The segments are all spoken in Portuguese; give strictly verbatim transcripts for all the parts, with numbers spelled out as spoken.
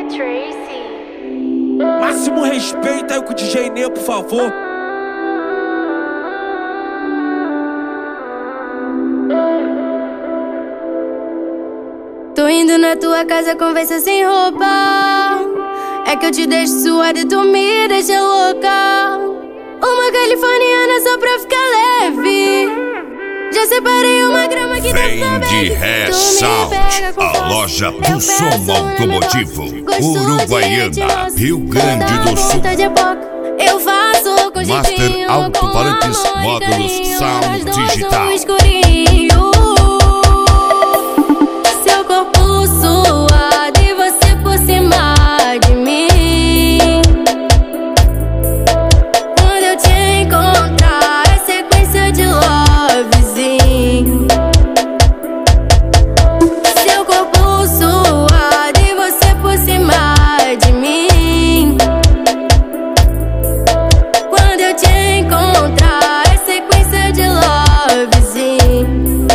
Tracy. Máximo respeito aí com o D J Nê, por favor. Tô indo na tua casa, conversa sem roupa. É que eu te deixo suada e tu me deixa louca. Uma californiana só pra ficar leve. Já separei uma grama que vem de Ré Sound, a loja do som automotivo, Uruguaiana, Rio Grande do Sul. Eu faço com Master Alto-Falantes, módulos Sound Digital. Seu corpo suado e você por cima de mim. Quando eu te encontrar, é sequência de lovezinho. Seu corpo suado e você por cima de mim. Quando eu te encontrar, é sequência de lovezinho.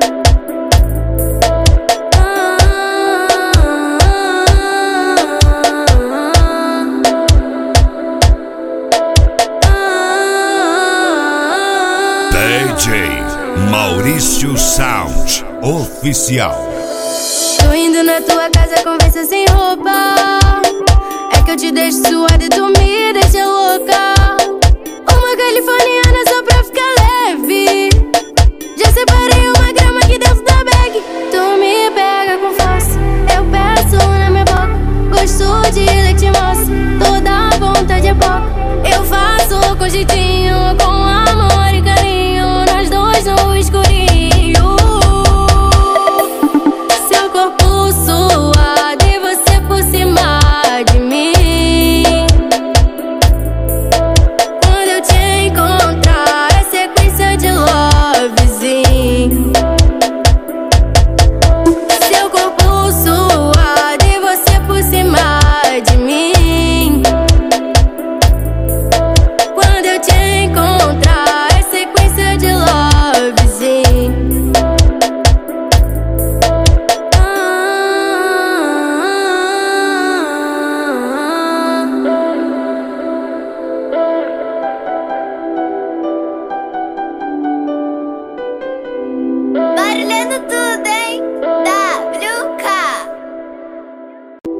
D J Maurício Sound Oficial. Tô indo na tua casa, conversa sem roupa. É que eu te deixo suada e tu me deixa louca. Uma californiana só pra ficar leve. Já separei uma grama aqui dentro da bag. Tu me pega com força, eu peço na minha boca. Gosto de leite moça, toda vontade é pouco. Eu faço com jeitinho, com amor e carinho, nós dois no escurinho. Seu corpo suave